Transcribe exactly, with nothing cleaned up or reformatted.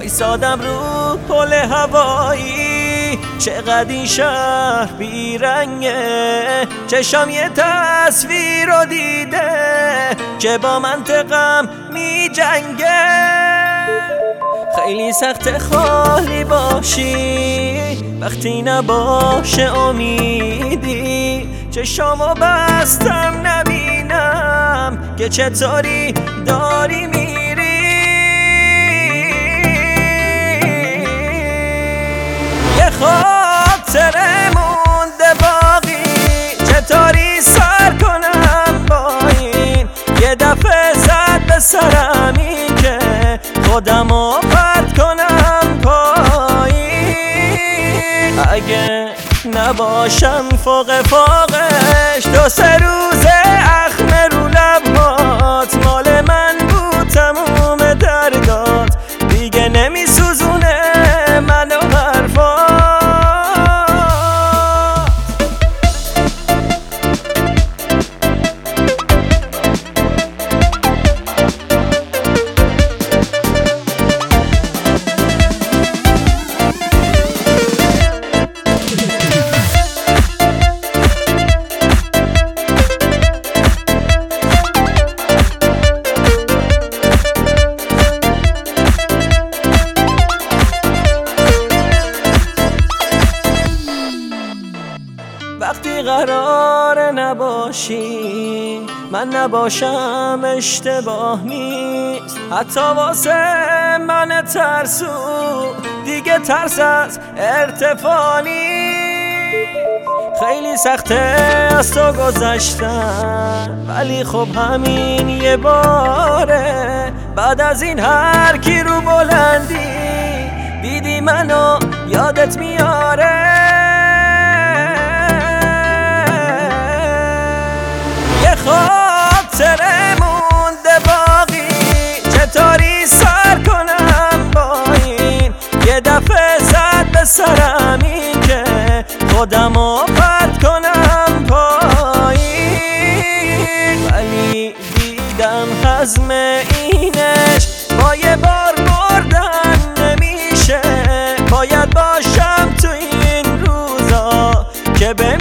وایسادم رو پل هوایی، چقدر این شهر بیرنگه. چشام یه تصویر رو دیده که با منطقم می جنگه. خیلی سخت خالی باشی وقتی نباشه امیدی، چشامو بستم نبینم که چطوری داری میری. یه خاطره مونده باقی، چطوری سر کنم با این. یه دفعه زد به سرم این که خودمو پرت کنم پایین. اگه نباشم فوق فوقش، دو سه روزه اخم رو لبات مال من بود تموم دردات، دیگه نمی سوزونه منو حرفات. وقتی قرار نباشی من نباشم اشتباه نیست، حتی واسه من ترسو دیگه ترس از ارتفاع نیست. خیلی سخته از تو گذشتم ولی خب همین یه باره، بعد از این هر کی رو بلندی دیدی منو یادت میاره. خاطره مونده باقی، چطوری سر کنم با این. یه دفعه زد به سرم این که خودمو پرت کنم پایین. ولی دیدم حزم اینش با یه بار بردن نمیشه. باید باشم تو این روزا که به